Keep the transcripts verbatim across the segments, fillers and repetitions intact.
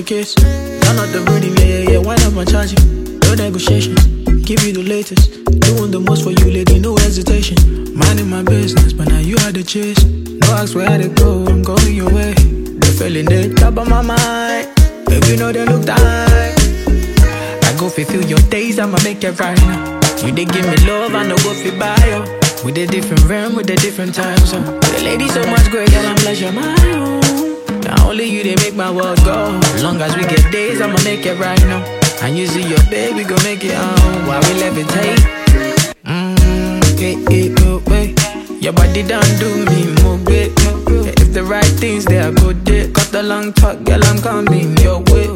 kiss. Turn up the rhythm, yeah, yeah, yeah. Wind up my charging. No negotiations. Give you the latest. Doing the most for you, lady, no hesitation. Minding my business, but now you are the chase. No ask where to go, I'm going your way. The feeling they top of my mind. Baby, you know they look tight. I go fulfill your days, I'ma make it right now. You they give me love, I know what fi buy you. With a different realm, with a different time zone. The lady so much great, girl, I'm pleasure my own. Now only you, they make my world go. As long as we get days, I'ma make it right now. And you see your baby, gon' make it on. While we levitate. Mmm, hey, hey, oh, wait. Your body done do me more great. If the right things, they are good, yeah. Cut the long talk, girl, I'm coming your way.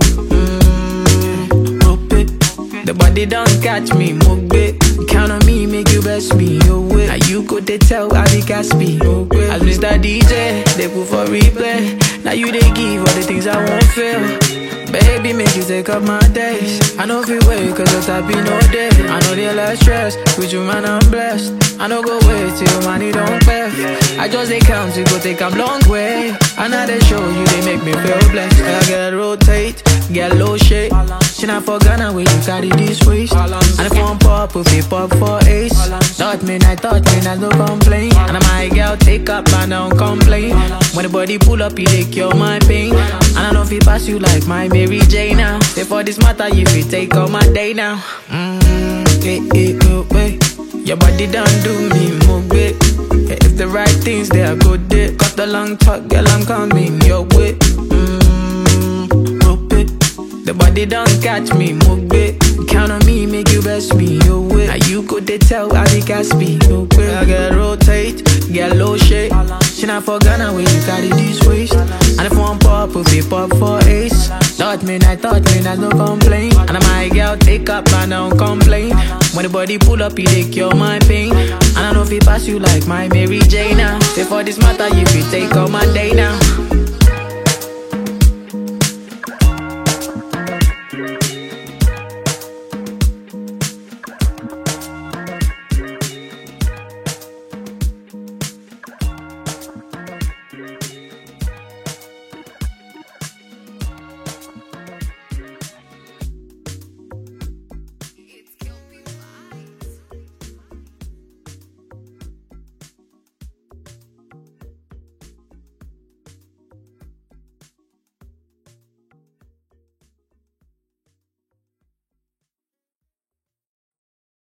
Mmm, hope it. The body don't catch me, move it. Count on me, make you best me, your way. Now you could they tell how the gas be, okay. As Mister D J, they put for replay. Now you they give all the things I won't feel. Baby, make you take up my days. I know if you wait, cause the top be no day. I know they less stress, with you man I'm blessed. I know go wait till money don't pay. I just they count to go take a long way. And now they show you, they make me feel blessed. I gotta rotate, get low shade. She not for Ghana where you carry this waist. And if one pop, if it pop for ace. Thought me, I thought me, I no complain. And my girl take up and don't complain. When the body pull up, you they cure my pain. And I know if it pass you like my Mary J now. Say for this matter, you fit take all my day now. Mmm, hey, hey, oh, wait. Your body done do me more great. If the right things, they are good, yeah. Cut the long talk, girl, I'm coming your way. Mmm, hope it. The body don't catch me, move it. Count on me, make you best me, your way. Now you could they tell how the gas be, okay. I gotta rotate, get low shade. She not for Ghana where you carry this waist. And if one pop, if it pop for ace. Thought me, I thought me, I no complain. And my girl take up and don't complain. When the body pull up, you they cure my pain. And I know if it pass you like my Mary J now. Say for this matter, you fit take all my day now.